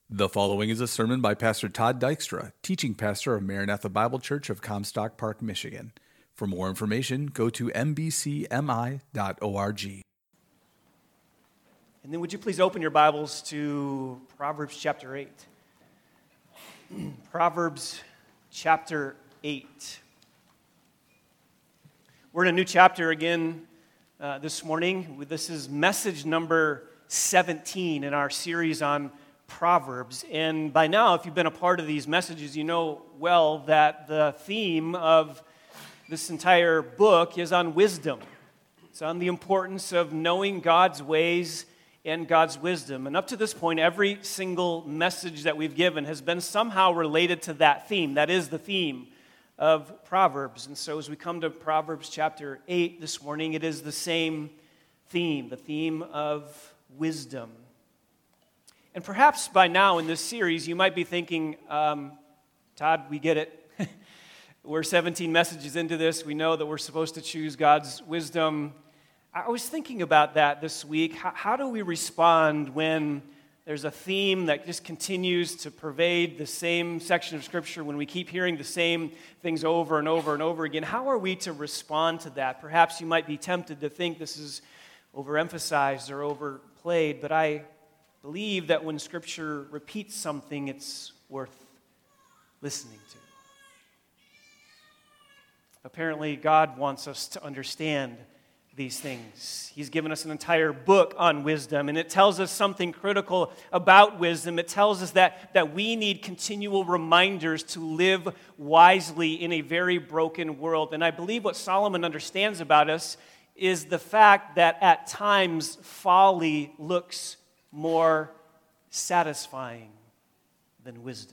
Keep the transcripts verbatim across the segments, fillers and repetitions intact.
The following is a sermon by Pastor Todd Dykstra, teaching pastor of Maranatha Bible Church of Comstock Park, Michigan. For more information, go to m b c m i dot org. And then would you please open your Bibles to Proverbs chapter eight. Proverbs chapter eight. We're in a new chapter again uh, this morning. This is message number seventeen in our series on Proverbs. And by now, if you've been a part of these messages, you know well that the theme of this entire book is on wisdom. It's on the importance of knowing God's ways and God's wisdom. And up to this point, every single message that we've given has been somehow related to that theme. That is the theme of Proverbs. And so as we come to Proverbs chapter eight this morning, it is the same theme, the theme of wisdom. And perhaps by now in this series, you might be thinking, um, Todd, we get it. We're seventeen messages into this. We know that we're supposed to choose God's wisdom. I was thinking about that this week. How, how do we respond when there's a theme that just continues to pervade the same section of Scripture, when we keep hearing the same things over and over and over again? How are we to respond to that? Perhaps you might be tempted to think this is overemphasized or overplayed, but I believe that when Scripture repeats something, it's worth listening to. Apparently, God wants us to understand these things. He's given us an entire book on wisdom, and it tells us something critical about wisdom. It tells us that, that we need continual reminders to live wisely in a very broken world. And I believe what Solomon understands about us is the fact that at times folly looks more satisfying than wisdom.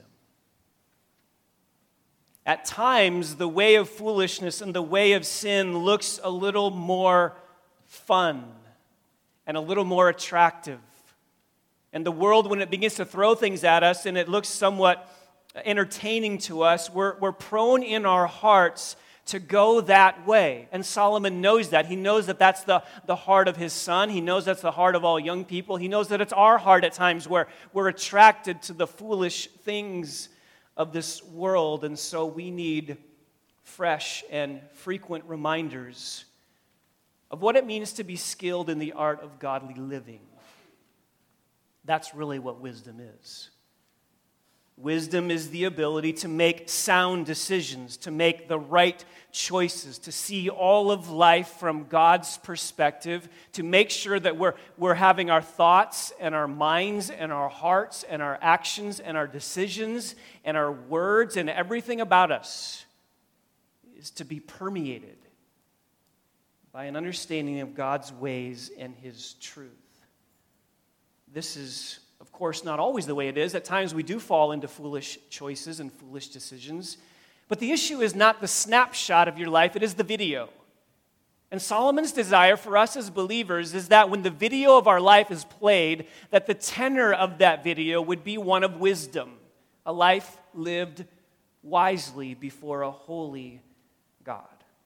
At times, the way of foolishness and the way of sin looks a little more fun and a little more attractive. And the world, when it begins to throw things at us and it looks somewhat entertaining to us, we're, we're prone in our hearts to go that way. And Solomon knows that. He knows that that's the, the heart of his son. He knows that's the heart of all young people. He knows that it's our heart at times where we're attracted to the foolish things of this world. And so we need fresh and frequent reminders of what it means to be skilled in the art of godly living. That's really what wisdom is. Wisdom is the ability to make sound decisions, to make the right choices, to see all of life from God's perspective, to make sure that we're, we're having our thoughts and our minds and our hearts and our actions and our decisions and our words and everything about us is to be permeated by an understanding of God's ways and His truth. This is, of course, not always the way it is. At times we do fall into foolish choices and foolish decisions. But the issue is not the snapshot of your life, it is the video. And Solomon's desire for us as believers is that when the video of our life is played, that the tenor of that video would be one of wisdom, a life lived wisely before a holy God.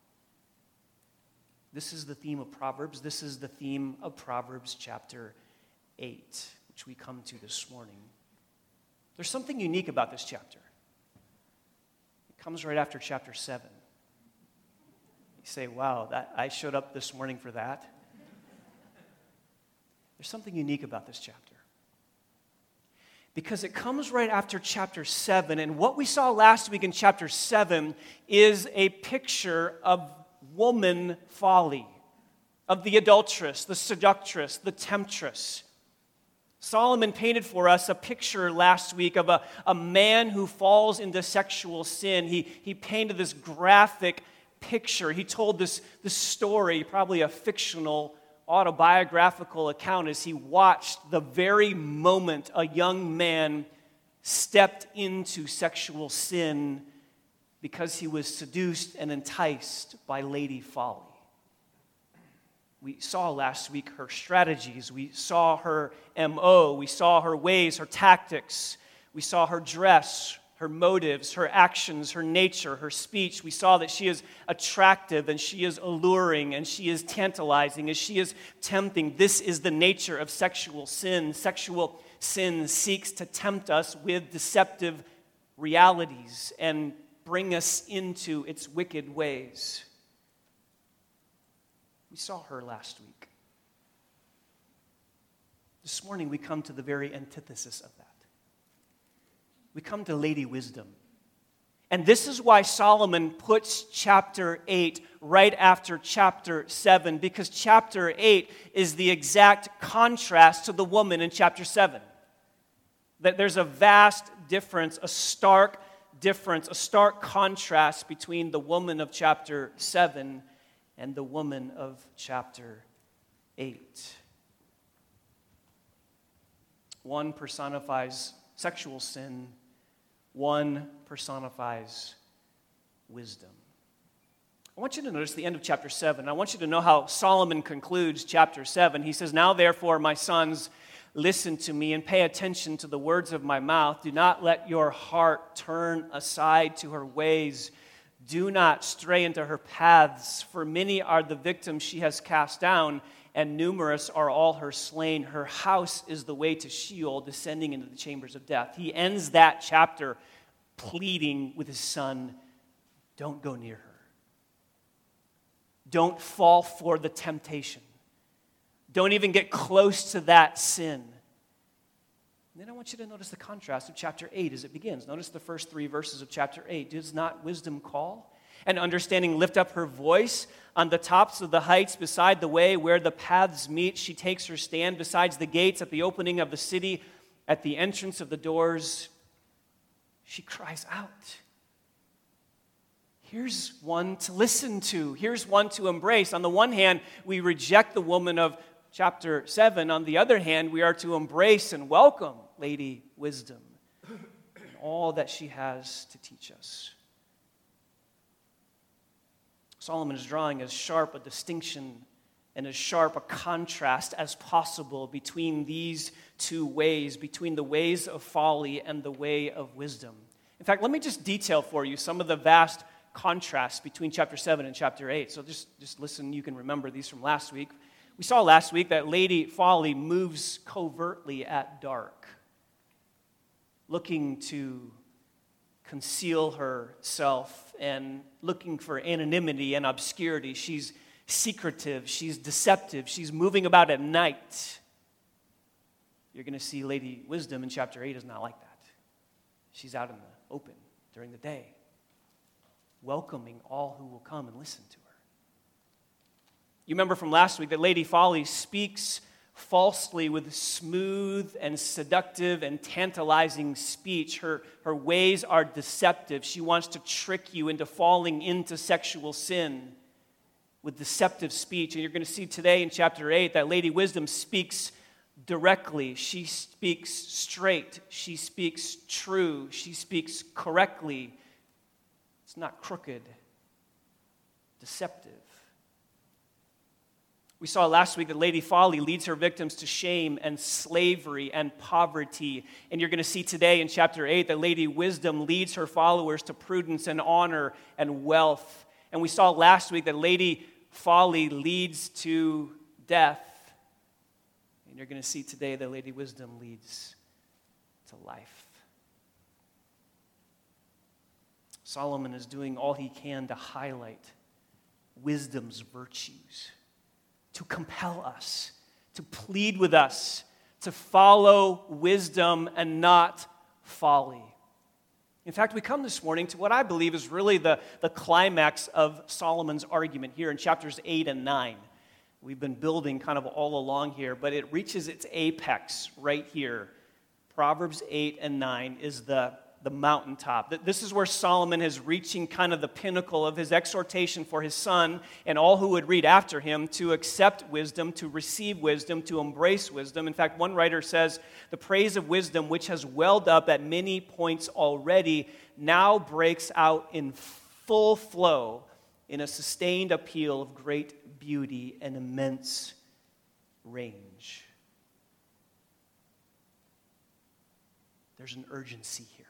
This is the theme of Proverbs. This is the theme of Proverbs chapter eight. Which we come to this morning. There's something unique about this chapter. It comes right after chapter seven. You say, wow, that, I showed up this morning for that. There's something unique about this chapter. Because it comes right after chapter seven, and what we saw last week in chapter seven is a picture of woman folly, of the adulteress, the seductress, the temptress. Solomon painted for us a picture last week of a, a man who falls into sexual sin. He, he painted this graphic picture. He told this, this story, probably a fictional autobiographical account, as he watched the very moment a young man stepped into sexual sin because he was seduced and enticed by Lady Folly. We saw last week her strategies. We saw her M O. We saw her ways, her tactics. We saw her dress, her motives, her actions, her nature, her speech. We saw that she is attractive and she is alluring and she is tantalizing and she is tempting. This is the nature of sexual sin, sexual sin seeks to tempt us with deceptive realities and bring us into its wicked ways. We saw her last week. This morning we come to the very antithesis of that. We come to Lady Wisdom. And this is why Solomon puts chapter eight right after chapter seven, because chapter eight is the exact contrast to the woman in chapter seven. That there's a vast difference, a stark difference, a stark contrast between the woman of chapter seven and the woman of chapter eight. One personifies sexual sin, one personifies wisdom. I want you to notice the end of chapter seven. I want you to know how Solomon concludes chapter seven. He says, "Now therefore, my sons, listen to me and pay attention to the words of my mouth. Do not let your heart turn aside to her ways. Do not stray into her paths, for many are the victims she has cast down, and numerous are all her slain. Her house is the way to Sheol, descending into the chambers of death." He ends that chapter pleading with his son, don't go near her. Don't fall for the temptation. Don't even get close to that sin. And then I want you to notice the contrast of chapter eight as it begins. Notice the first three verses of chapter eight. "Does not wisdom call? And understanding lift up her voice? On the tops of the heights beside the way where the paths meet, she takes her stand besides the gates at the opening of the city, at the entrance of the doors. She cries out." Here's one to listen to. Here's one to embrace. On the one hand, we reject the woman of chapter seven. On the other hand, we are to embrace and welcome Lady Wisdom and all that she has to teach us. Solomon is drawing as sharp a distinction and as sharp a contrast as possible between these two ways, between the ways of folly and the way of wisdom. In fact, let me just detail for you some of the vast contrasts between chapter seven and chapter eight. So just, just listen, you can remember these from last week. We saw last week that Lady Folly moves covertly at dark, looking to conceal herself and looking for anonymity and obscurity. She's secretive, she's deceptive, she's moving about at night. You're going to see Lady Wisdom in chapter eight is not like that. She's out in the open during the day, welcoming all who will come and listen to her. You remember from last week that Lady Folly speaks falsely with smooth and seductive and tantalizing speech. Her, her ways are deceptive. She wants to trick you into falling into sexual sin with deceptive speech. And you're going to see today in chapter eight that Lady Wisdom speaks directly. She speaks straight. She speaks true. She speaks correctly. It's not crooked, deceptive. We saw last week that Lady Folly leads her victims to shame and slavery and poverty. And you're going to see today in chapter eight that Lady Wisdom leads her followers to prudence and honor and wealth. And we saw last week that Lady Folly leads to death. And you're going to see today that Lady Wisdom leads to life. Solomon is doing all he can to highlight wisdom's virtues, to compel us, to plead with us, to follow wisdom and not folly. In fact, we come this morning to what I believe is really the, the climax of Solomon's argument here in chapters eight and nine. We've been building kind of all along here, but it reaches its apex right here. Proverbs eight and nine is the the mountaintop. This is where Solomon is reaching kind of the pinnacle of his exhortation for his son and all who would read after him to accept wisdom, to receive wisdom, to embrace wisdom. In fact, one writer says, "The praise of wisdom, which has welled up at many points already, now breaks out in full flow in a sustained appeal of great beauty and immense range." There's an urgency here.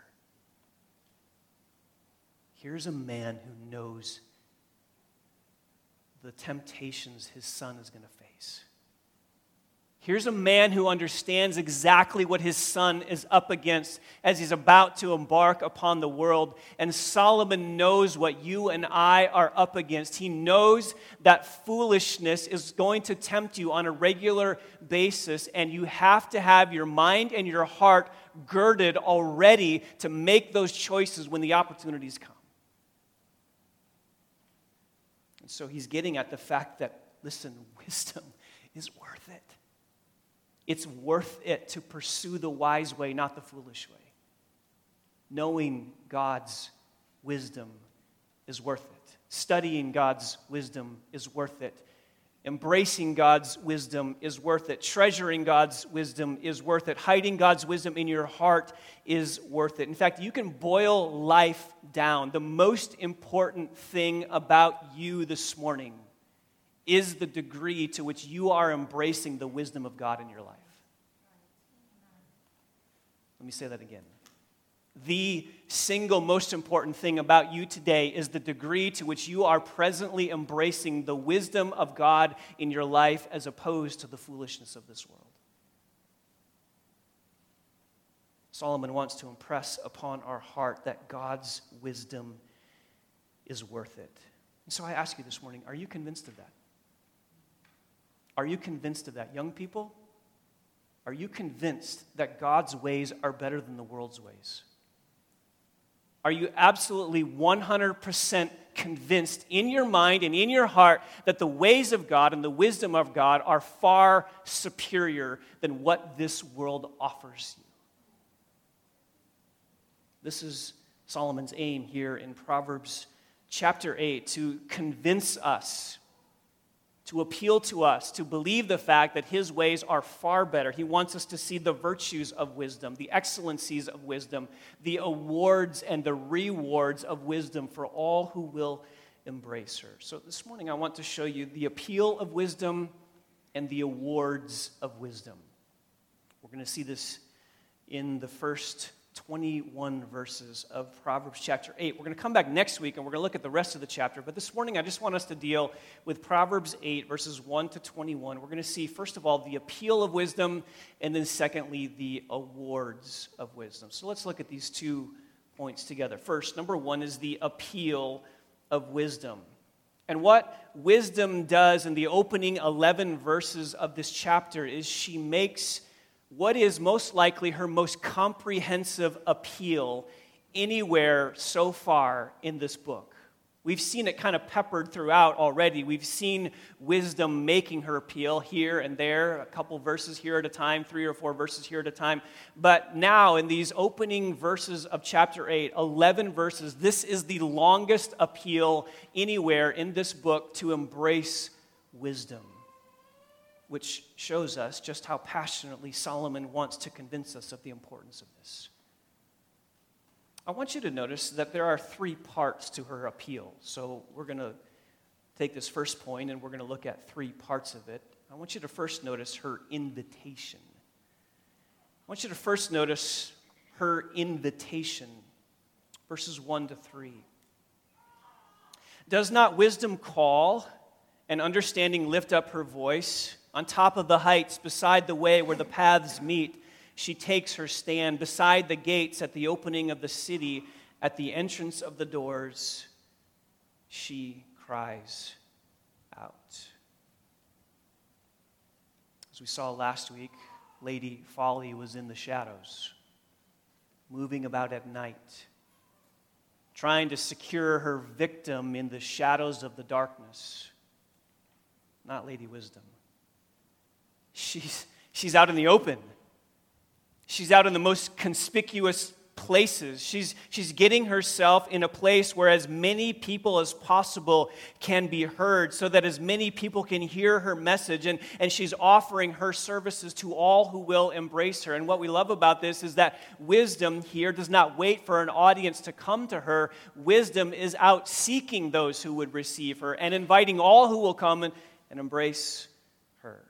Here's a man who knows the temptations his son is going to face. Here's a man who understands exactly what his son is up against as he's about to embark upon the world. And Solomon knows what you and I are up against. He knows that foolishness is going to tempt you on a regular basis, and you have to have your mind and your heart girded already to make those choices when the opportunities come. And so he's getting at the fact that, listen, wisdom is worth it. It's worth it to pursue the wise way, not the foolish way. Knowing God's wisdom is worth it. Studying God's wisdom is worth it. Embracing God's wisdom is worth it. Treasuring God's wisdom is worth it. Hiding God's wisdom in your heart is worth it. In fact, you can boil life down. The most important thing about you this morning is the degree to which you are embracing the wisdom of God in your life. Let me say that again. The single most important thing about you today is the degree to which you are presently embracing the wisdom of God in your life as opposed to the foolishness of this world. Solomon wants to impress upon our heart that God's wisdom is worth it. And so I ask you this morning, are you convinced of that? Are you convinced of that? Young people, are you convinced that God's ways are better than the world's ways? Are you absolutely one hundred percent convinced in your mind and in your heart that the ways of God and the wisdom of God are far superior than what this world offers you? This is Solomon's aim here in Proverbs chapter eight, to convince us, to appeal to us, to believe the fact that his ways are far better. He wants us to see the virtues of wisdom, the excellencies of wisdom, the awards and the rewards of wisdom for all who will embrace her. So this morning I want to show you the appeal of wisdom and the awards of wisdom. We're going to see this in the first twenty-one verses of Proverbs chapter eight. We're going to come back next week and we're going to look at the rest of the chapter. But this morning I just want us to deal with Proverbs eight, verses one to twenty-one. We're going to see, first of all, the appeal of wisdom, and then secondly, the awards of wisdom. So let's look at these two points together. First, number one is the appeal of wisdom. And what wisdom does in the opening eleven verses of this chapter is she makes what is most likely her most comprehensive appeal anywhere so far in this book. We've seen it kind of peppered throughout already. We've seen wisdom making her appeal here and there, a couple verses here at a time, three or four verses here at a time. But now, in these opening verses of chapter eight, eleven verses, this is the longest appeal anywhere in this book to embrace wisdom, which shows us just how passionately Solomon wants to convince us of the importance of this. I want you to notice that there are three parts to her appeal. So we're going to take this first point and we're going to look at three parts of it. I want you to first notice her invitation. I want you to first notice her invitation, verses one to three. Does not wisdom call and understanding lift up her voice? On top of the heights, beside the way where the paths meet, she takes her stand. Beside the gates at the opening of the city, at the entrance of the doors, she cries out. As we saw last week, Lady Folly was in the shadows, moving about at night, trying to secure her victim in the shadows of the darkness. Not Lady Wisdom. She's, she's out in the open. She's out in the most conspicuous places. She's, she's getting herself in a place where as many people as possible can be heard, so that as many people can hear her message, and, and she's offering her services to all who will embrace her. And what we love about this is that wisdom here does not wait for an audience to come to her. Wisdom is out seeking those who would receive her and inviting all who will come and, and embrace her.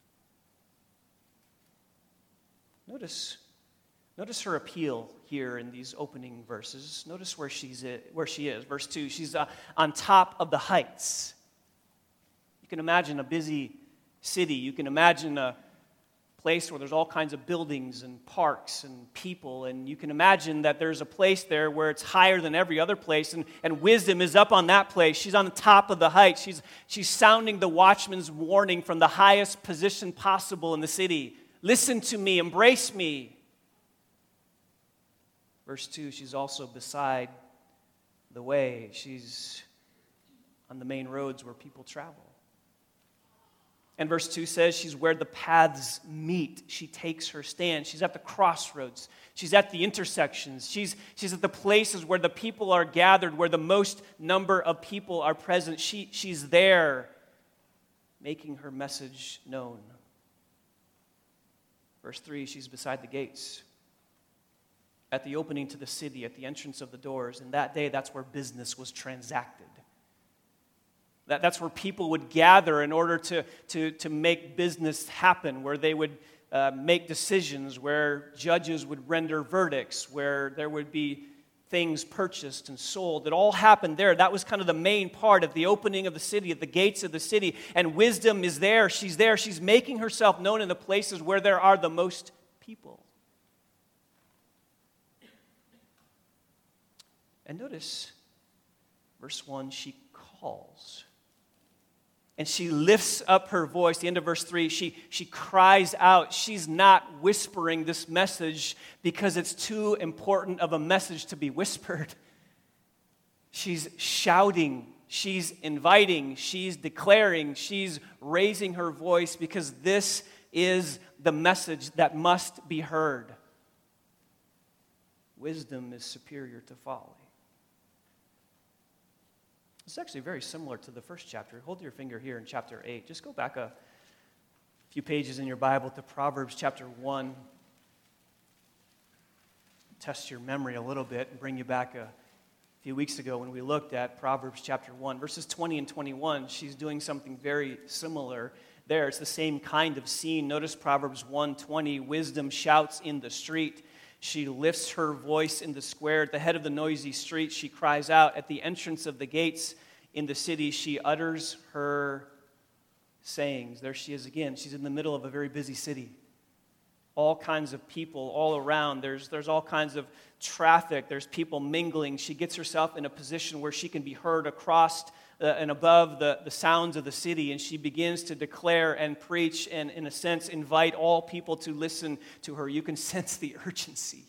Notice, notice her appeal here in these opening verses. Notice where she's where she is. Verse two, she's uh, on top of the heights. You can imagine a busy city. You can imagine a, place where there's all kinds of buildings and parks and people, and you can imagine that there's a place there where it's higher than every other place, and, and wisdom is up on that place. She's on the top of the height. She's, she's sounding the watchman's warning from the highest position possible in the city. Listen to me, embrace me. Verse two, she's also beside the way. She's on the main roads where people travel. And verse two says she's where the paths meet. She takes her stand. She's at the crossroads. She's at the intersections. She's, she's at the places where the people are gathered, where the most number of people are present. She, she's there making her message known. Verse three, she's beside the gates. At the opening to the city, at the entrance of the doors. And that day, that's where business was transacted. That, that's where people would gather in order to, to, to make business happen, where they would uh, make decisions, where judges would render verdicts, where there would be things purchased and sold. It all happened there. That was kind of the main part of the opening of the city, at the gates of the city. And wisdom is there. She's there. She's making herself known in the places where there are the most people. And notice, verse one, she calls. And she lifts up her voice. The end of verse three, she, she cries out. She's not whispering this message because it's too important of a message to be whispered. She's shouting. She's inviting. She's declaring. She's raising her voice because this is the message that must be heard. Wisdom is superior to folly. It's actually very similar to the first chapter. Hold your finger here in chapter eight. Just go back a few pages in your Bible to Proverbs chapter one. Test your memory a little bit and bring you back a few weeks ago when we looked at Proverbs chapter one. Verses twenty and twenty-one, she's doing something very similar there. It's the same kind of scene. Notice Proverbs one twenty, wisdom shouts in the street. She lifts her voice in the square. At the head of the noisy street, she cries out. At the entrance of the gates in the city, she utters her sayings. There she is again. She's in the middle of a very busy city. All kinds of people all around. There's, there's all kinds of traffic. There's people mingling. She gets herself in a position where she can be heard across uh, and above the, the sounds of the city, and she begins to declare and preach and, in a sense, invite all people to listen to her. You can sense the urgency.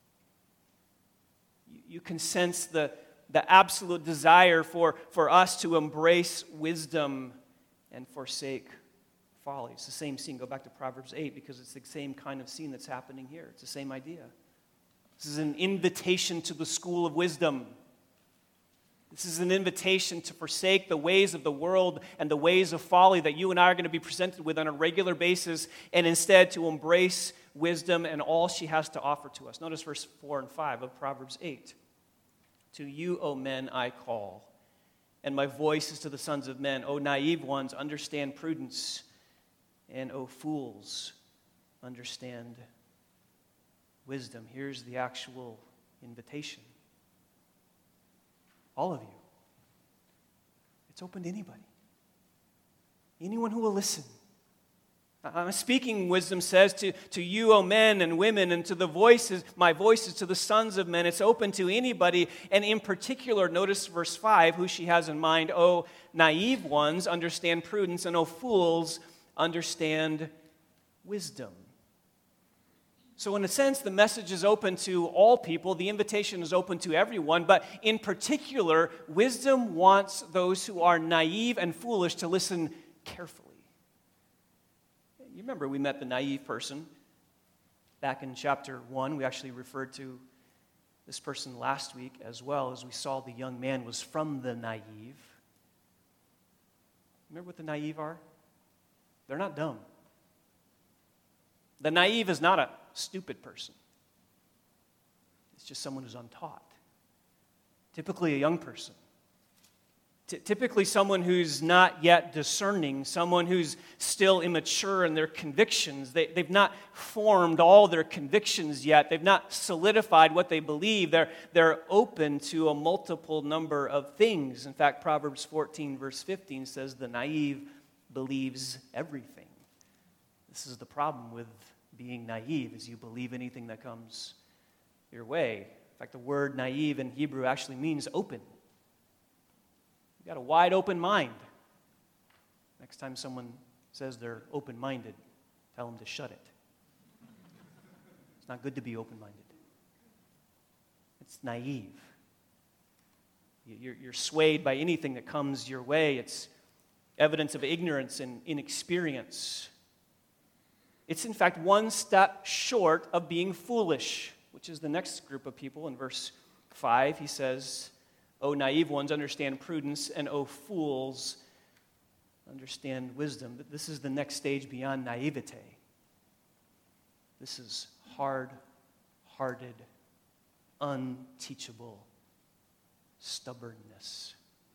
You, you can sense the, the absolute desire for, for us to embrace wisdom and forsake folly. It's the same scene. Go back to Proverbs eight because it's the same kind of scene that's happening here. It's the same idea. This is an invitation to the school of wisdom. This is an invitation to forsake the ways of the world and the ways of folly that you and I are going to be presented with on a regular basis, and instead to embrace wisdom and all she has to offer to us. Notice verse four and five of Proverbs eight. To you, O men, I call, and my voice is to the sons of men. O naive ones, understand prudence, and O fools, understand wisdom. Here's the actual invitation. All of you. It's open to anybody. Anyone who will listen. I'm speaking, wisdom says, to, to you, O men and women, and to the voices, my voices to the sons of men. It's open to anybody. And in particular, notice verse five, who she has in mind. O naive ones, understand prudence, and O fools, understand wisdom. So in a sense, the message is open to all people. The invitation is open to everyone. But in particular, wisdom wants those who are naive and foolish to listen carefully. You remember we met the naive person back in chapter one. We actually referred to this person last week as well, as we saw the young man was from the naive. Remember what the naive are? They're not dumb. The naive is not a stupid person. It's just someone who's untaught. Typically a young person. T- typically someone who's not yet discerning, someone who's still immature in their convictions. They, they've not formed all their convictions yet. They've not solidified what they believe. They're, they're open to a multiple number of things. In fact, Proverbs fourteen verse fifteen says the naive believes everything This is the problem with being naive, is you believe anything that comes your way. In fact, the word naive in Hebrew actually means open. You've got a wide open mind. Next time someone says they're open-minded, tell them to shut it. It's not good to be open-minded. It's naive. You're, you're swayed by anything that comes your way. It's evidence of ignorance and inexperience. It's, in fact, one step short of being foolish, which is the next group of people. In verse five, he says, "O naive ones, understand prudence, and O fools, understand wisdom." This is the next stage beyond naivete. This is hard-hearted, unteachable stubbornness.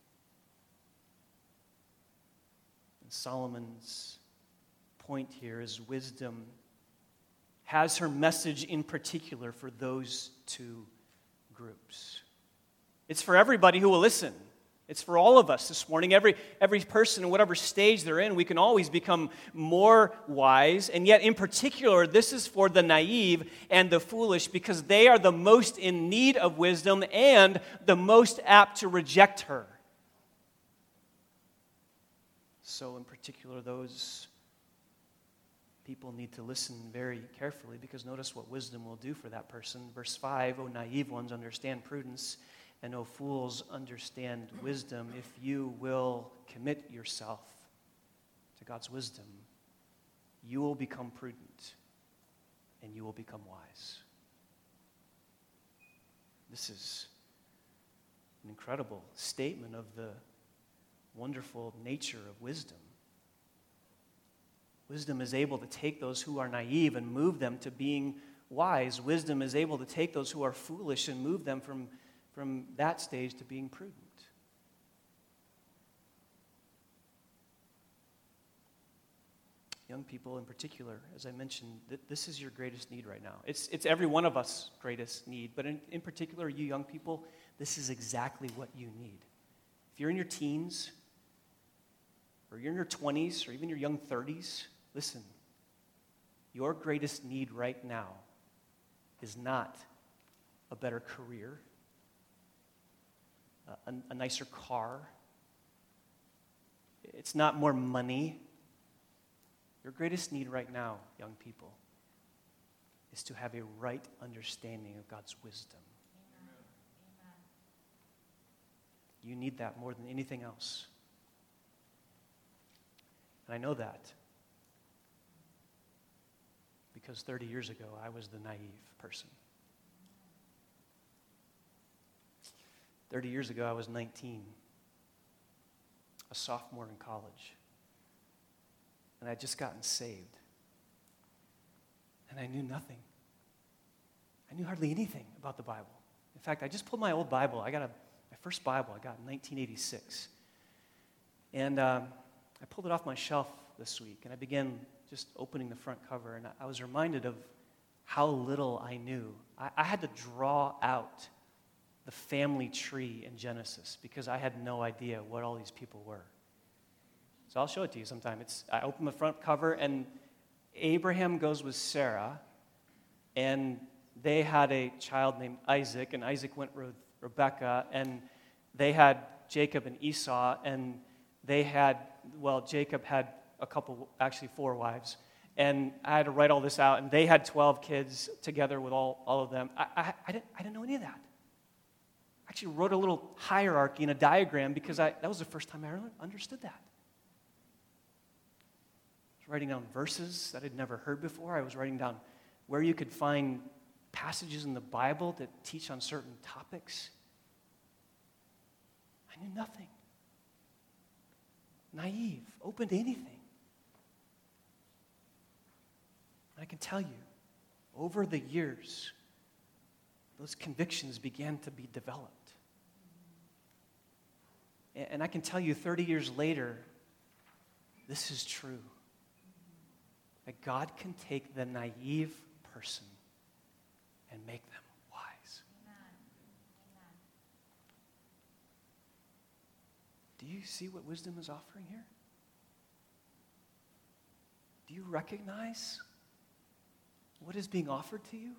And Solomon's point here is wisdom has her message in particular for those two groups. It's for everybody who will listen. It's for all of us this morning. Every, every person in whatever stage they're in, we can always become more wise. And yet, in particular, this is for the naive and the foolish because they are the most in need of wisdom and the most apt to reject her. So, in particular, those people need to listen very carefully because notice what wisdom will do for that person. Verse five, "O naive ones, understand prudence, and O fools, understand wisdom." If you will commit yourself to God's wisdom, you will become prudent and you will become wise. This is an incredible statement of the wonderful nature of wisdom. Wisdom is able to take those who are naive and move them to being wise. Wisdom is able to take those who are foolish and move them from, from that stage to being prudent. Young people in particular, as I mentioned, th- this is your greatest need right now. It's, it's every one of us' greatest need, but in, in particular, you young people, this is exactly what you need. If you're in your teens, or you're in your twenties, or even your young thirties, listen, your greatest need right now is not a better career, a, a nicer car. It's not more money. Your greatest need right now, young people, is to have a right understanding of God's wisdom. Amen. You need that more than anything else. And I know that because thirty years ago, I was the naive person. thirty years ago, I was nineteen, a sophomore in college. And I'd just gotten saved. And I knew nothing. I knew hardly anything about the Bible. In fact, I just pulled my old Bible. I got a, my first Bible I got in nineteen eighty-six. And um, I pulled it off my shelf this week, and I began just opening the front cover, and I was reminded of how little I knew. I, I had to draw out the family tree in Genesis because I had no idea what all these people were. So I'll show it to you sometime. It's, I open the front cover, and Abraham goes with Sarah, and they had a child named Isaac, and Isaac went with Rebekah, and they had Jacob and Esau, and they had, well, Jacob had a couple, actually four wives, and I had to write all this out, and they had twelve kids together with all, all of them. I, I, I, didn't, I didn't know any of that. I actually wrote a little hierarchy in a diagram because I, that was the first time I really understood that. Writing down verses that I'd never heard before. I was writing down where you could find passages in the Bible that teach on certain topics. I knew nothing. Naive, open to anything. And I can tell you, over the years, those convictions began to be developed. And I can tell you, thirty years later, this is true. That God can take the naive person and make them wise. Amen. Amen. Do you see what wisdom is offering here? Do you recognize what is being offered to you?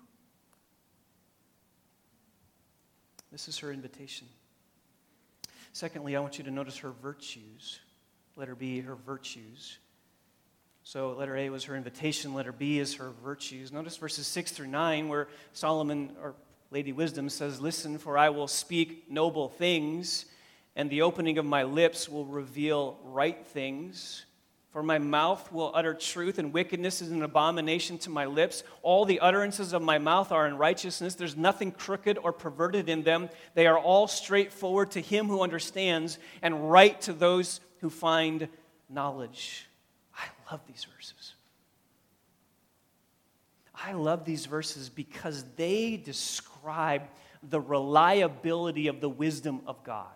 This is her invitation. Secondly, I want you to notice her virtues. Letter B, her virtues. So letter A was her invitation. Letter B is her virtues. Notice verses six through nine where Solomon, or Lady Wisdom, says, "Listen, for I will speak noble things, and the opening of my lips will reveal right things. For my mouth will utter truth, and wickedness is an abomination to my lips. All the utterances of my mouth are in righteousness. There's nothing crooked or perverted in them. They are all straightforward to him who understands, and right to those who find knowledge." I love these verses. I love these verses because they describe the reliability of the wisdom of God.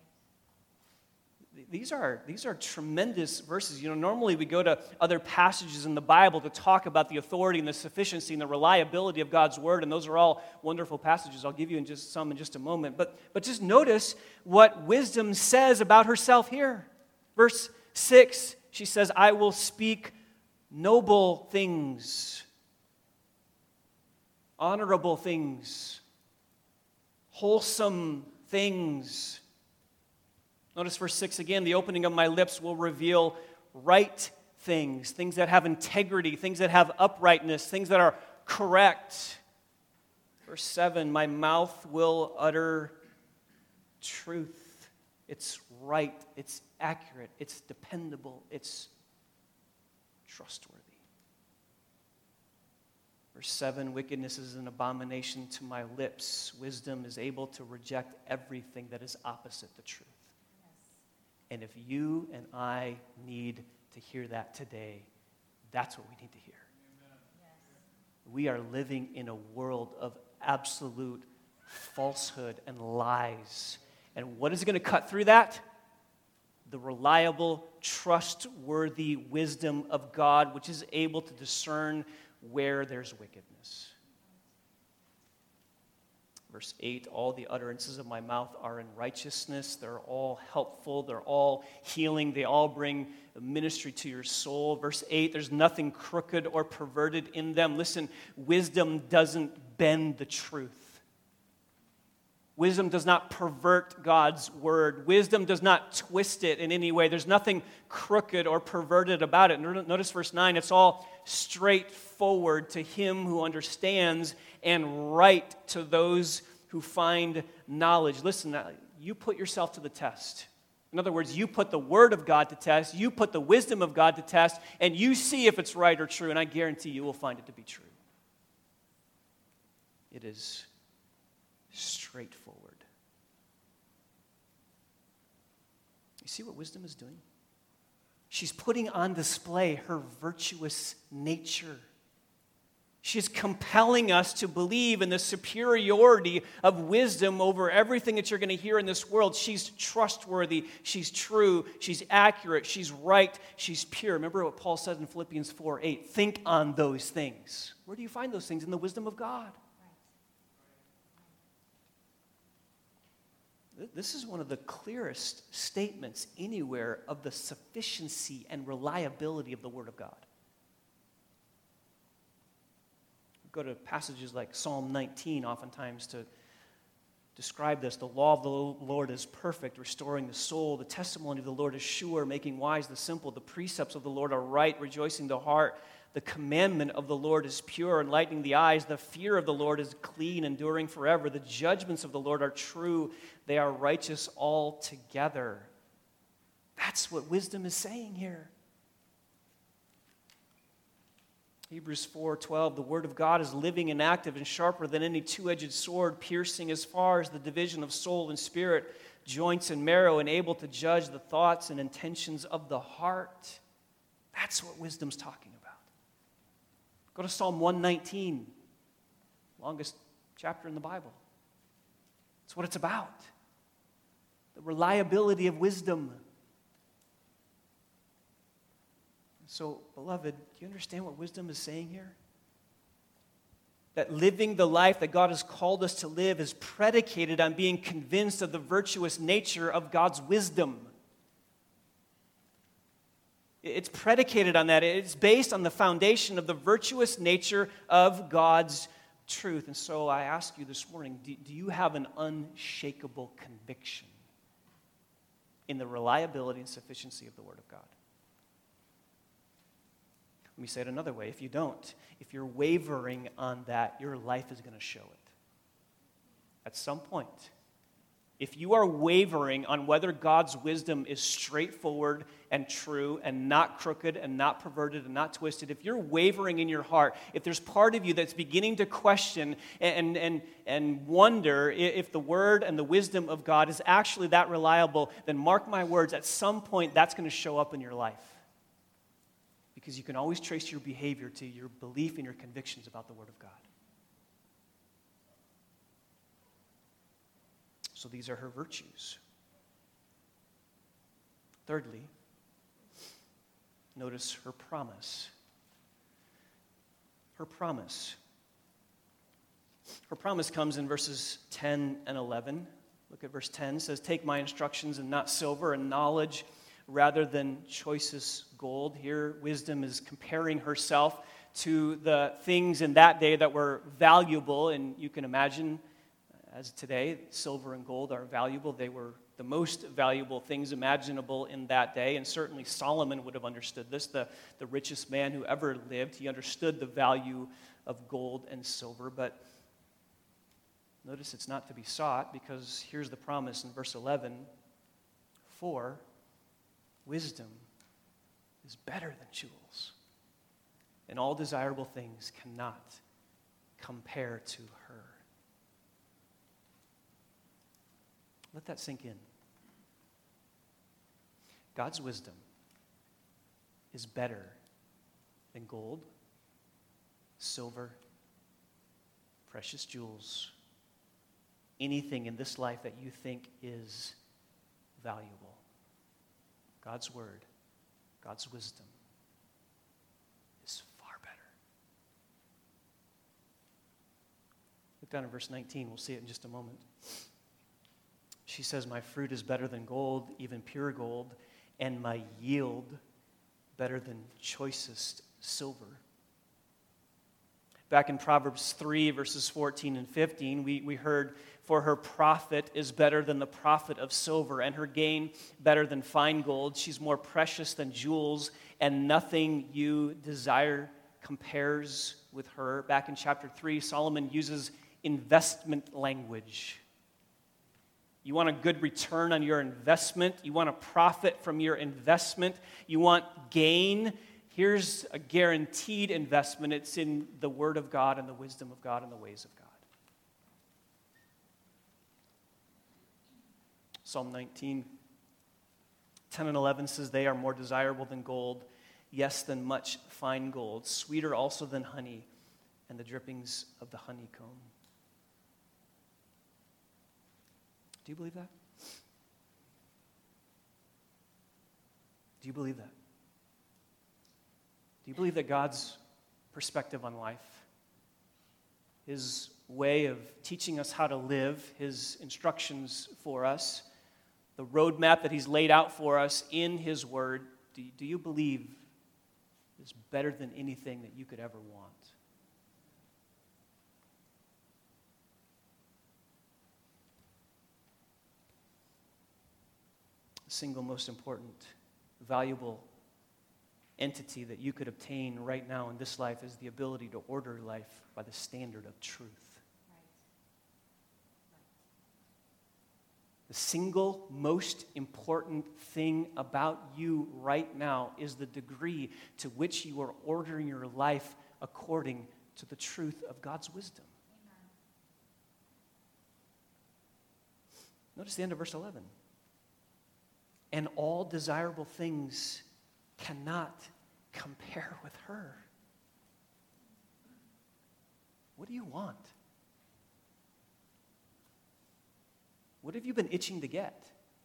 These are, these are tremendous verses. You know, normally we go to other passages in the Bible to talk about the authority and the sufficiency and the reliability of God's word, and those are all wonderful passages. I'll give you in just some in just a moment. But, but just notice what wisdom says about herself here. Verse six, she says, "I will speak noble things, honorable things, wholesome things." Notice verse six again, "The opening of my lips will reveal right things," things that have integrity, things that have uprightness, things that are correct. Verse seven, "My mouth will utter truth." It's right, it's accurate, it's dependable, it's trustworthy. Verse seven, "Wickedness is an abomination to my lips." Wisdom is able to reject everything that is opposite the truth. And if you and I need to hear that today, that's what we need to hear. Yes. We are living in a world of absolute falsehood and lies. And what is going to cut through that? The reliable, trustworthy wisdom of God, which is able to discern where there's wickedness. Verse eight, "All the utterances of my mouth are in righteousness." They're all helpful. They're all healing. They all bring ministry to your soul. Verse eight, "There's nothing crooked or perverted in them." Listen, wisdom doesn't bend the truth. Wisdom does not pervert God's word. Wisdom does not twist it in any way. There's nothing crooked or perverted about it. Notice verse nine, "It's all straightforward to him who understands, and right to those who find knowledge." Listen, you put yourself to the test. In other words, you put the word of God to test, you put the wisdom of God to test, and you see if it's right or true, and I guarantee you will find it to be true. It is straightforward. You see what wisdom is doing? She's putting on display her virtuous nature. She's compelling us to believe in the superiority of wisdom over everything that you're going to hear in this world. She's trustworthy, she's true, she's accurate, she's right, she's pure. Remember what Paul says in Philippians four eight, "Think on those things." Where do you find those things? In the wisdom of God. This is one of the clearest statements anywhere of the sufficiency and reliability of the Word of God. We go to passages like Psalm nineteen oftentimes to describe this. "The law of the Lord is perfect, restoring the soul. The testimony of the Lord is sure, making wise the simple. The precepts of the Lord are right, rejoicing the heart. The commandment of the Lord is pure, enlightening the eyes. The fear of the Lord is clean, enduring forever. The judgments of the Lord are true. They are righteous altogether." That's what wisdom is saying here. Hebrews four twelve, "The word of God is living and active and sharper than any two-edged sword, piercing as far as the division of soul and spirit, joints and marrow, and able to judge the thoughts and intentions of the heart." That's what wisdom's talking about. Go to Psalm one nineteen, longest chapter in the Bible. That's what it's about. The reliability of wisdom. So, beloved, do you understand what wisdom is saying here? That living the life that God has called us to live is predicated on being convinced of the virtuous nature of God's wisdom. It's predicated on that. It's based on the foundation of the virtuous nature of God's truth. And so I ask you this morning, do, do you have an unshakable conviction in the reliability and sufficiency of the Word of God? Let me say it another way. If you don't, if you're wavering on that, your life is going to show it. At some point, if you are wavering on whether God's wisdom is straightforward and true and not crooked and not perverted and not twisted, if you're wavering in your heart, if there's part of you that's beginning to question and, and, and wonder if the word and the wisdom of God is actually that reliable, then mark my words, at some point that's going to show up in your life. Because you can always trace your behavior to your belief and your convictions about the Word of God. So these are her virtues. Thirdly, notice her promise. Her promise. Her promise comes in verses ten and eleven. Look at verse ten. It says, "Take my instructions and not silver, and knowledge rather than choicest gold." Here, wisdom is comparing herself to the things in that day that were valuable. And you can imagine, as today, silver and gold are valuable. They were the most valuable things imaginable in that day. And certainly Solomon would have understood this, the, the richest man who ever lived. He understood the value of gold and silver. But notice it's not to be sought, because here's the promise in verse eleven. For wisdom is better than jewels, and all desirable things cannot compare to her. Let that sink in. God's wisdom is better than gold, silver, precious jewels, anything in this life that you think is valuable. God's word, God's wisdom is far better. Look down at verse nineteen. We'll see it in just a moment. She says, "My fruit is better than gold, even pure gold, and my yield better than choicest silver." Back in Proverbs three, verses fourteen and fifteen, we, we heard, "For her profit is better than the profit of silver, and her gain better than fine gold. She's more precious than jewels, and nothing you desire compares with her." Back in chapter three, Solomon uses investment language. You want a good return on your investment. You want to profit from your investment. You want gain. Here's a guaranteed investment. It's in the Word of God and the wisdom of God and the ways of God. Psalm nineteen, ten and eleven says, "They are more desirable than gold, yes, than much fine gold, sweeter also than honey and the drippings of the honeycomb." Do you believe that? Do you believe that? Do you believe that God's perspective on life, His way of teaching us how to live, His instructions for us, the roadmap that He's laid out for us in His Word, do, do you believe is better than anything that you could ever want? The single most important, valuable entity that you could obtain right now in this life is the ability to order life by the standard of truth. The single most important thing about you right now is the degree to which you are ordering your life according to the truth of God's wisdom. Amen. Notice the end of verse eleven. "And all desirable things cannot compare with her." What do you want? What have you been itching to get?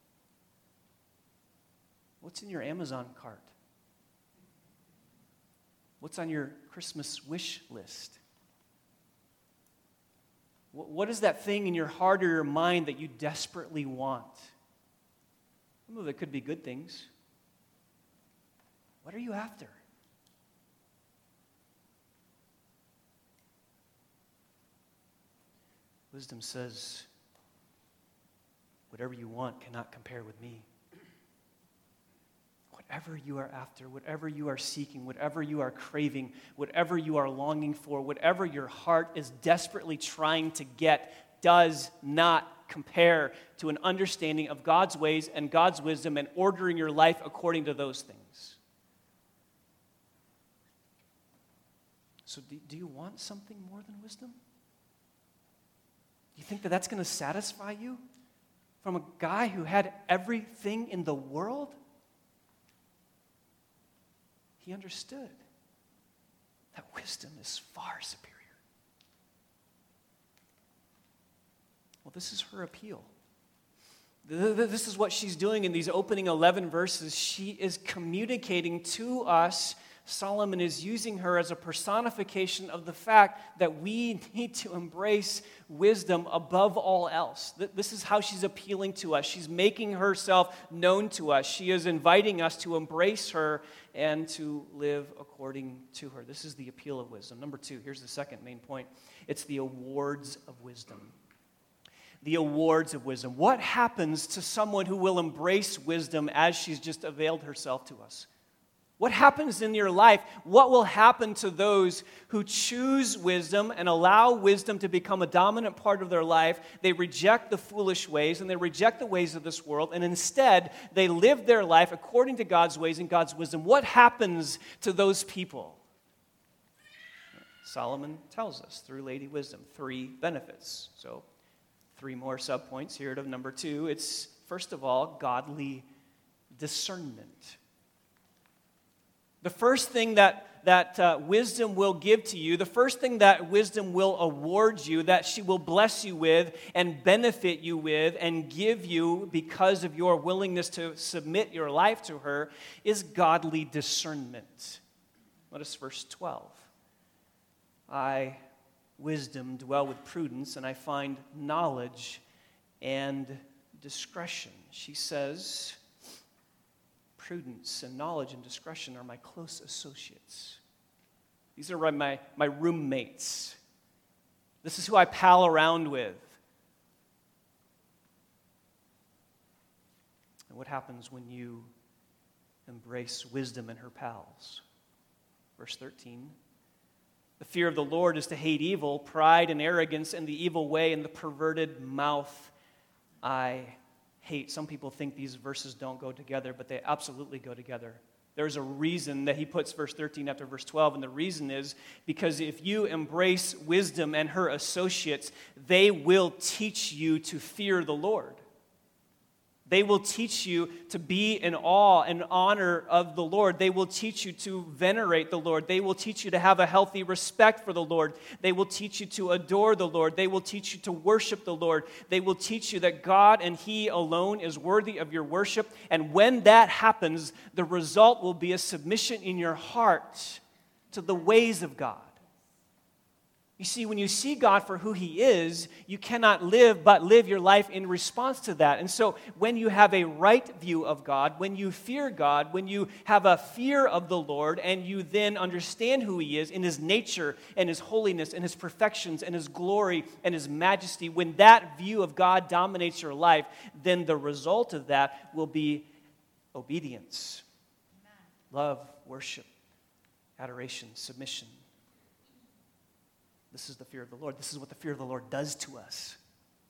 What's in your Amazon cart? What's on your Christmas wish list? What is that thing in your heart or your mind that you desperately want? Some of it could be good things. What are you after? Wisdom says, whatever you want cannot compare with me. Whatever you are after, whatever you are seeking, whatever you are craving, whatever you are longing for, whatever your heart is desperately trying to get, does not compare to an understanding of God's ways and God's wisdom and ordering your life according to those things. So do, do you want something more than wisdom? Do you think that that's going to satisfy you from a guy who had everything in the world? He understood that wisdom is far superior. Well, this is her appeal. This is what she's doing in these opening eleven verses. She is communicating to us. Solomon is using her as a personification of the fact that we need to embrace wisdom above all else. This is how she's appealing to us. She's making herself known to us. She is inviting us to embrace her and to live according to her. This is the appeal of wisdom. Number two, here's the second main point. It's the awards of wisdom. The awards of wisdom. What happens to someone who will embrace wisdom as she's just availed herself to us? What happens in your life? What will happen to those who choose wisdom and allow wisdom to become a dominant part of their life? They reject the foolish ways and they reject the ways of this world, and instead they live their life according to God's ways and God's wisdom. What happens to those people? Solomon tells us through Lady Wisdom three benefits. So three more subpoints here to number two. It's, first of all, godly discernment. The first thing that, that uh, wisdom will give to you, the first thing that wisdom will award you, that she will bless you with and benefit you with and give you because of your willingness to submit your life to her, is godly discernment. Notice verse twelve. I, wisdom, dwell with prudence, and I find knowledge and discretion. She says, prudence and knowledge and discretion are my close associates. These are my, my roommates. This is who I pal around with. And what happens when you embrace wisdom and her pals? Verse thirteen. The fear of the Lord is to hate evil, pride and arrogance and the evil way and the perverted mouth I hate. Some people think these verses don't go together, but they absolutely go together. There's a reason that he puts verse thirteen after verse twelve, and the reason is because if you embrace wisdom and her associates, they will teach you to fear the Lord. They will teach you to be in awe and honor of the Lord. They will teach you to venerate the Lord. They will teach you to have a healthy respect for the Lord. They will teach you to adore the Lord. They will teach you to worship the Lord. They will teach you that God and He alone is worthy of your worship. And when that happens, the result will be a submission in your heart to the ways of God. You see, when you see God for who He is, you cannot live but live your life in response to that. And so when you have a right view of God, when you fear God, when you have a fear of the Lord, and you then understand who He is in His nature and His holiness and His perfections and His glory and His majesty, when that view of God dominates your life, then the result of that will be obedience, love, worship, adoration, submission. This is the fear of the Lord. This is what the fear of the Lord does to us.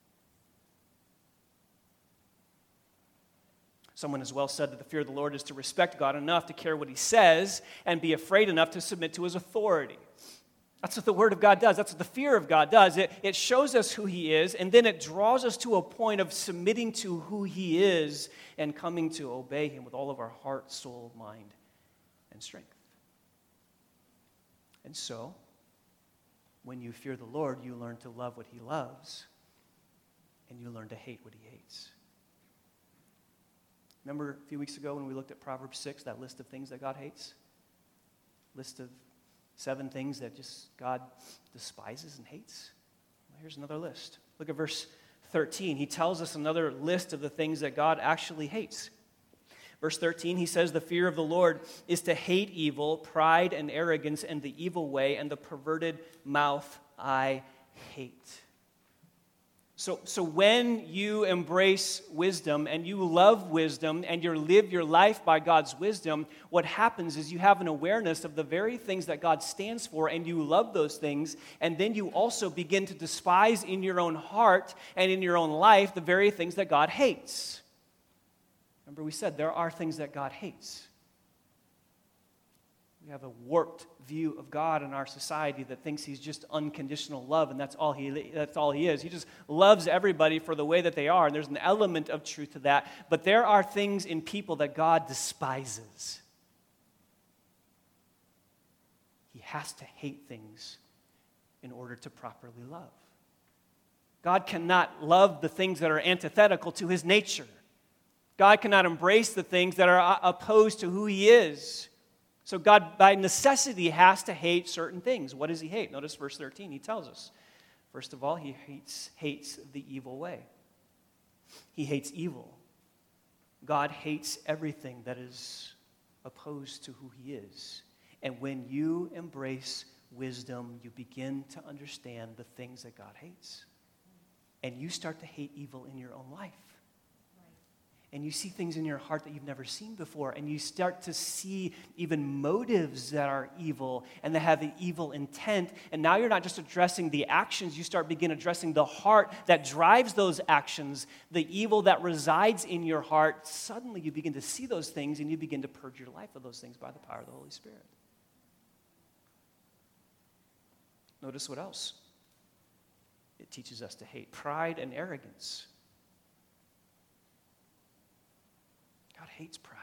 Someone has well said that the fear of the Lord is to respect God enough to care what He says and be afraid enough to submit to His authority. That's what the Word of God does. That's what the fear of God does. It, it shows us who He is, and then it draws us to a point of submitting to who He is and coming to obey Him with all of our heart, soul, mind, and strength. And so, when you fear the Lord, you learn to love what He loves, and you learn to hate what He hates. Remember a few weeks ago when we looked at Proverbs six, that list of things that God hates? List of seven things that just God despises and hates? Well, here's another list. Look at verse thirteen. He tells us another list of the things that God actually hates. Verse thirteen, he says, the fear of the Lord is to hate evil, pride and arrogance, and the evil way, and the perverted mouth I hate. So, so when you embrace wisdom and you love wisdom and you live your life by God's wisdom, what happens is you have an awareness of the very things that God stands for, and you love those things, and then you also begin to despise in your own heart and in your own life the very things that God hates. Remember, we said there are things that God hates. We have a warped view of God in our society that thinks he's just unconditional love, and that's all he that's all he is. He just loves everybody for the way that they are, and there's an element of truth to that. But there are things in people that God despises. He has to hate things in order to properly love. God cannot love the things that are antithetical to his nature. God cannot embrace the things that are opposed to who he is. So God, by necessity, has to hate certain things. What does he hate? Notice verse thirteen. He tells us. First of all, he hates, hates the evil way. He hates evil. God hates everything that is opposed to who he is. And when you embrace wisdom, you begin to understand the things that God hates. And you start to hate evil in your own life. And you see things in your heart that you've never seen before. And you start to see even motives that are evil and that have the evil intent. And now you're not just addressing the actions. You start begin addressing the heart that drives those actions, the evil that resides in your heart. Suddenly you begin to see those things, and you begin to purge your life of those things by the power of the Holy Spirit. Notice what else it teaches us to hate: pride and arrogance. God hates pride.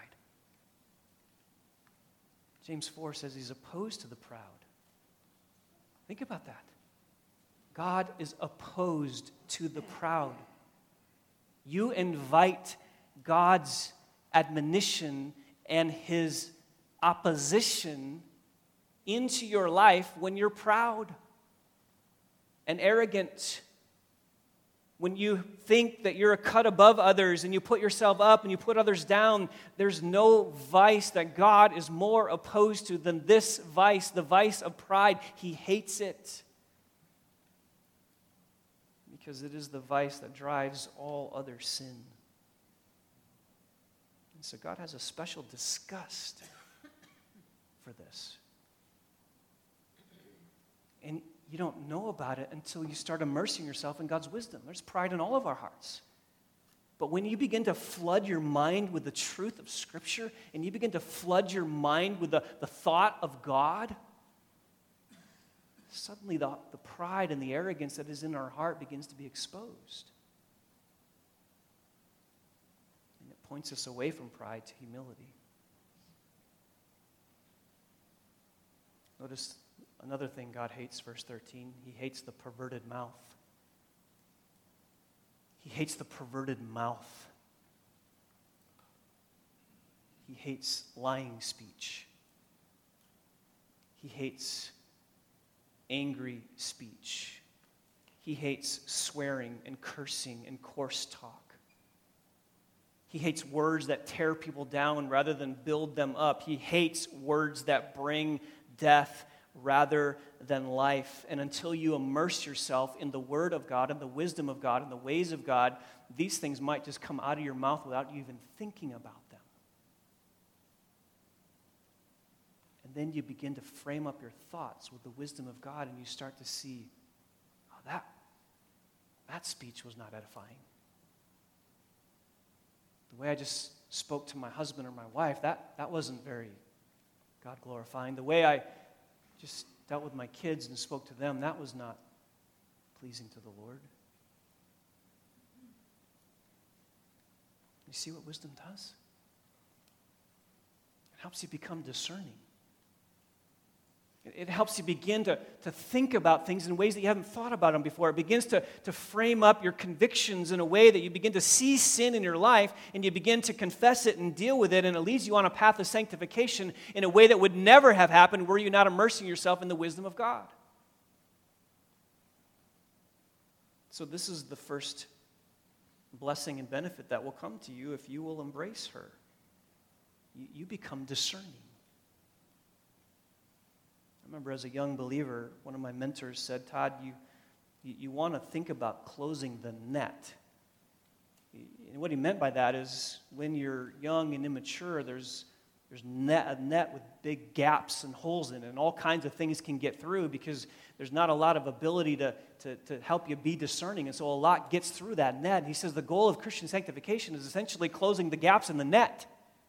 James four says he's opposed to the proud. Think about that. God is opposed to the proud. You invite God's admonition and his opposition into your life when you're proud and arrogant. When you think that you're a cut above others and you put yourself up and you put others down, there's no vice that God is more opposed to than this vice, the vice of pride. He hates it because it is the vice that drives all other sin. And so God has a special disgust for this. And you don't know about it until you start immersing yourself in God's wisdom. There's pride in all of our hearts. But when you begin to flood your mind with the truth of Scripture, and you begin to flood your mind with the, the thought of God, suddenly the, the pride and the arrogance that is in our heart begins to be exposed. And it points us away from pride to humility. Notice another thing God hates, verse thirteen. He hates the perverted mouth. He hates the perverted mouth. He hates lying speech. He hates angry speech. He hates swearing and cursing and coarse talk. He hates words that tear people down rather than build them up. He hates words that bring death rather than life. And until you immerse yourself in the Word of God and the wisdom of God and the ways of God, these things might just come out of your mouth without you even thinking about them. And then you begin to frame up your thoughts with the wisdom of God, and you start to see, oh, that, that speech was not edifying. The way I just spoke to my husband or my wife, that, that wasn't very God-glorifying. The way I just dealt with my kids and spoke to them, that was not pleasing to the Lord. You see what wisdom does? It helps you become discerning. It helps you begin to, to think about things in ways that you haven't thought about them before. It begins to, to frame up your convictions in a way that you begin to see sin in your life, and you begin to confess it and deal with it, and it leads you on a path of sanctification in a way that would never have happened were you not immersing yourself in the wisdom of God. So this is the first blessing and benefit that will come to you if you will embrace her. you, you become discerning. I remember as a young believer, one of my mentors said, Todd, you, you, you want to think about closing the net. And what he meant by that is when you're young and immature, there's There's net, a net with big gaps and holes in it, and all kinds of things can get through because there's not a lot of ability to, to, to help you be discerning, and so a lot gets through that net. And he says the goal of Christian sanctification is essentially closing the gaps in the net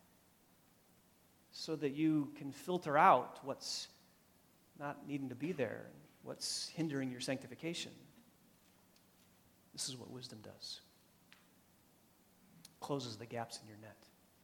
so that you can filter out what's not needing to be there, what's hindering your sanctification. This is what wisdom does. Closes the gaps in your net.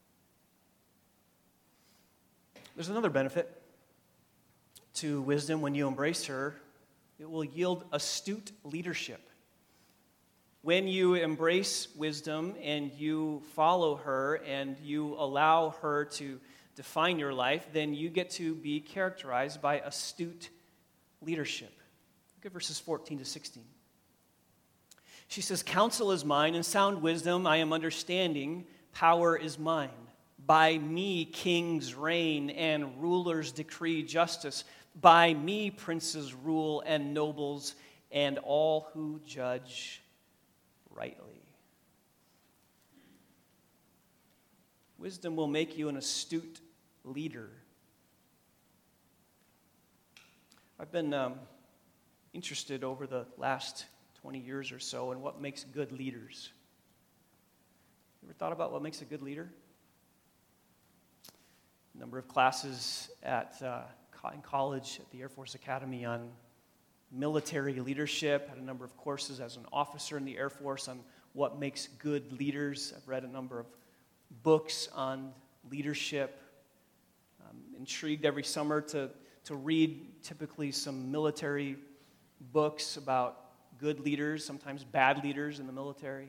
There's another benefit to wisdom when you embrace her. It will yield astute leadership. When you embrace wisdom and you follow her and you allow her to define your life, then you get to be characterized by astute leadership. Look at verses fourteen to sixteen. She says, "Counsel is mine, and sound wisdom I am understanding. Power is mine. By me kings reign and rulers decree justice. By me princes rule and nobles and all who judge rightly." Wisdom will make you an astute leader. I've been um, interested over the last twenty years or so in what makes good leaders. You ever thought about what makes a good leader? A number of classes at uh, in college at the Air Force Academy on military leadership. Had a number of courses as an officer in the Air Force on what makes good leaders. I've read a number of books on leadership. I'm intrigued every summer to, to read typically some military books about good leaders, sometimes bad leaders in the military.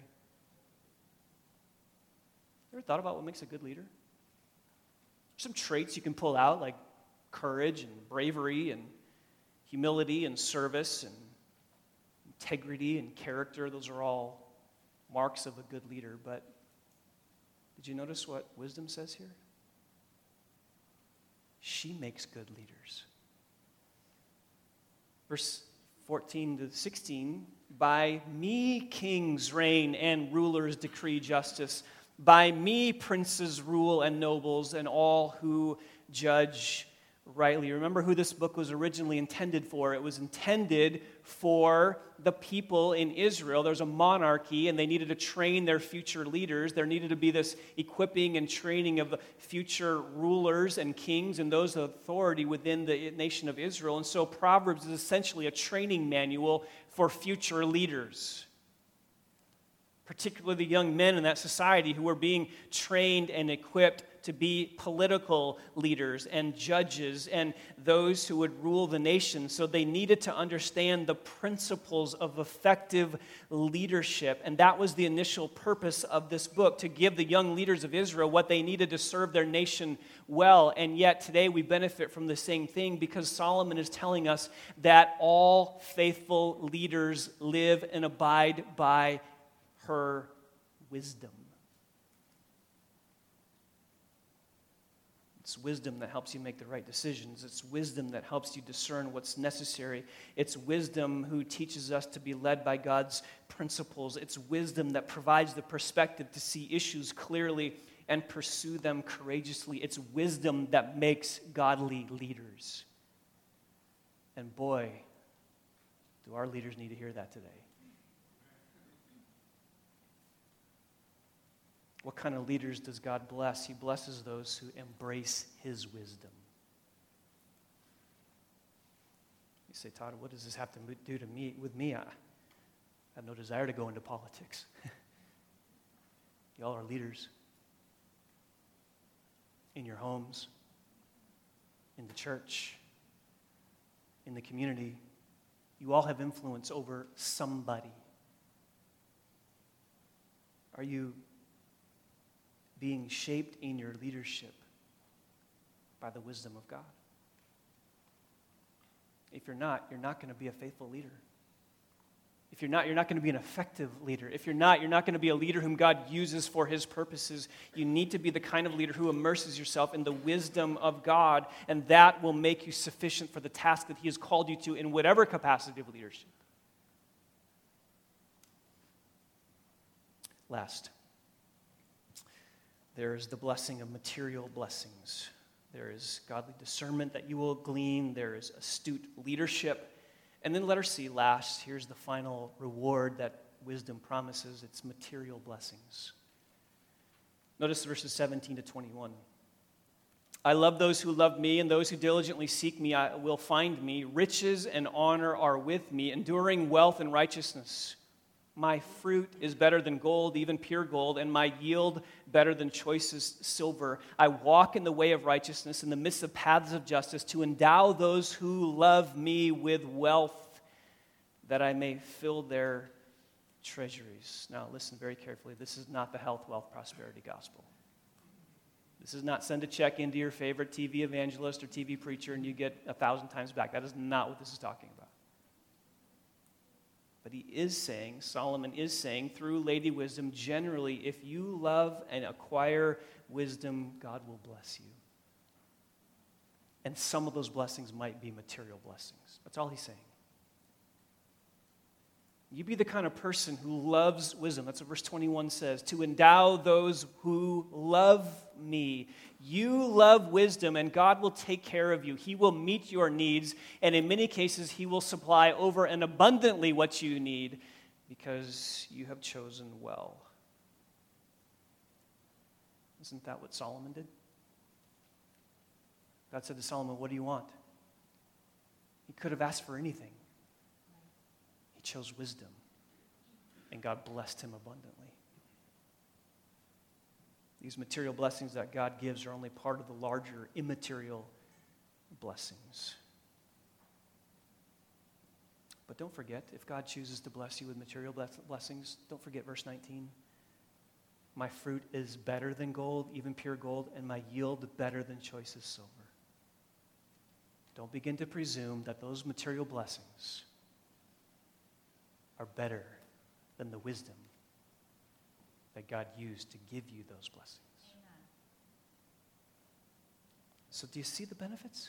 You ever thought about what makes a good leader? Some traits you can pull out, like courage and bravery and humility and service and integrity and character. Those are all marks of a good leader. But did you notice what wisdom says here? She makes good leaders. Verse fourteen to sixteen, "By me kings reign and rulers decree justice. By me princes rule and nobles and all who judge rightly." Remember who this book was originally intended for. It was intended for the people in Israel. There was a monarchy, and they needed to train their future leaders. There needed to be this equipping and training of future rulers and kings and those of authority within the nation of Israel. And so Proverbs is essentially a training manual for future leaders, particularly the young men in that society who were being trained and equipped to be political leaders and judges and those who would rule the nation. So they needed to understand the principles of effective leadership. And that was the initial purpose of this book, to give the young leaders of Israel what they needed to serve their nation well. And yet today we benefit from the same thing, because Solomon is telling us that all faithful leaders live and abide by her wisdom. It's wisdom that helps you make the right decisions. It's wisdom that helps you discern what's necessary. It's wisdom who teaches us to be led by God's principles. It's wisdom that provides the perspective to see issues clearly and pursue them courageously. It's wisdom that makes godly leaders. And boy, do our leaders need to hear that today. What kind of leaders does God bless? He blesses those who embrace His wisdom. You say, Todd, what does this have to do to me with me? I have no desire to go into politics. Y'all are leaders in your homes, in the church, in the community. You all have influence over somebody. Are you being shaped in your leadership by the wisdom of God? If you're not, you're not going to be a faithful leader. If you're not, you're not going to be an effective leader. If you're not, you're not going to be a leader whom God uses for his purposes. You need to be the kind of leader who immerses yourself in the wisdom of God, and that will make you sufficient for the task that he has called you to in whatever capacity of leadership. Last, there is the blessing of material blessings. There is godly discernment that you will glean. There is astute leadership. And then letter C, last, here's the final reward that wisdom promises. It's material blessings. Notice verses seventeen to twenty-one. I love those who love me, and those who diligently seek me I will find me. Riches and honor are with me, enduring wealth and righteousness. My fruit is better than gold, even pure gold, and my yield better than choicest silver. I walk in the way of righteousness in the midst of paths of justice to endow those who love me with wealth, that I may fill their treasuries. Now, listen very carefully. This is not the health, wealth, prosperity gospel. This is not send a check into your favorite T V evangelist or T V preacher and you get a thousand times back. That is not what this is talking about. But he is saying, Solomon is saying, through Lady Wisdom, generally, if you love and acquire wisdom, God will bless you. And some of those blessings might be material blessings. That's all he's saying. You be the kind of person who loves wisdom. That's what verse twenty-one says. To endow those who love me. You love wisdom, and God will take care of you. He will meet your needs, and in many cases, he will supply over and abundantly what you need because you have chosen well. Isn't that what Solomon did? God said to Solomon, what do you want? He could have asked for anything. He chose wisdom, and God blessed him abundantly. These material blessings that God gives are only part of the larger immaterial blessings. But don't forget, if God chooses to bless you with material blessings, don't forget verse nineteen. My fruit is better than gold, even pure gold, and my yield better than choicest silver. Don't begin to presume that those material blessings are better than the wisdom that God used to give you those blessings. Amen. So do you see the benefits?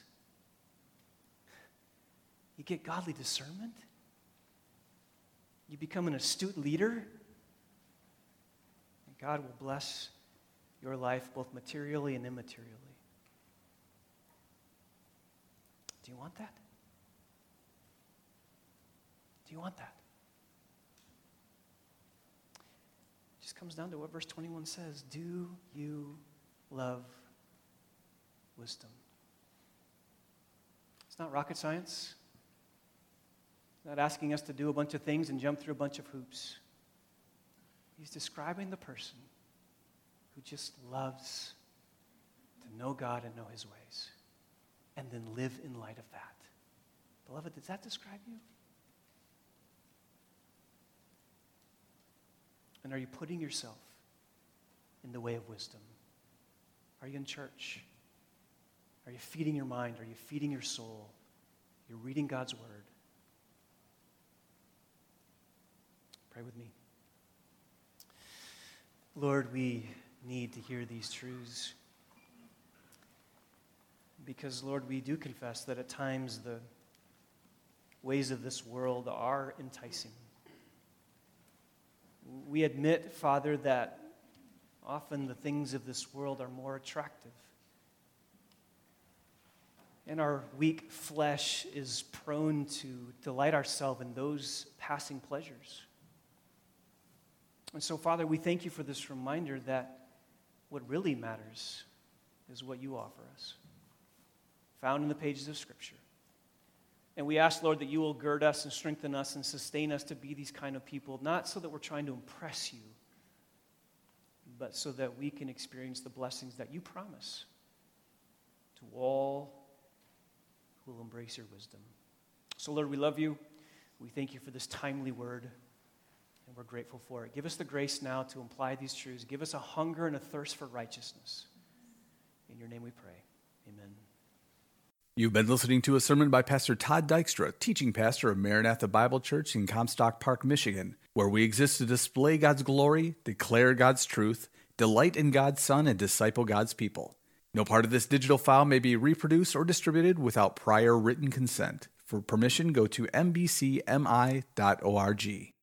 You get godly discernment. You become an astute leader. And God will bless your life both materially and immaterially. Do you want that? Do you want that? It just comes down to what verse twenty-one says. Do you love wisdom? It's not rocket science. It's not asking us to do a bunch of things and jump through a bunch of hoops. He's describing the person who just loves to know God and know his ways and then live in light of that. Beloved, does that describe you? And are you putting yourself in the way of wisdom? Are you in church? Are you feeding your mind? Are you feeding your soul? You're reading God's word. Pray with me. Lord, we need to hear these truths because, Lord, we do confess that at times the ways of this world are enticing. We admit, Father, that often the things of this world are more attractive. And our weak flesh is prone to delight ourselves in those passing pleasures. And so, Father, we thank you for this reminder that what really matters is what you offer us, found in the pages of Scripture. And we ask, Lord, that you will gird us and strengthen us and sustain us to be these kind of people, not so that we're trying to impress you, but so that we can experience the blessings that you promise to all who will embrace your wisdom. So, Lord, we love you. We thank you for this timely word, and we're grateful for it. Give us the grace now to apply these truths. Give us a hunger and a thirst for righteousness. In your name we pray. Amen. You've been listening to a sermon by Pastor Todd Dykstra, teaching pastor of Maranatha Bible Church in Comstock Park, Michigan, where we exist to display God's glory, declare God's truth, delight in God's Son, and disciple God's people. No part of this digital file may be reproduced or distributed without prior written consent. For permission, go to m b c m i dot org.